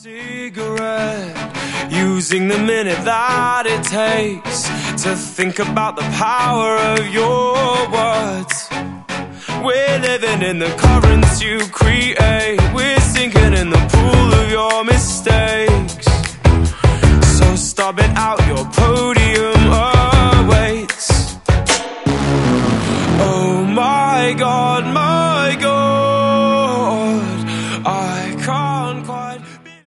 Cigarette, using the minute that it takes to think about the power of your words. We're living in the currents you create. We're sinking in the pool of your mistakes. So stop it out your podium.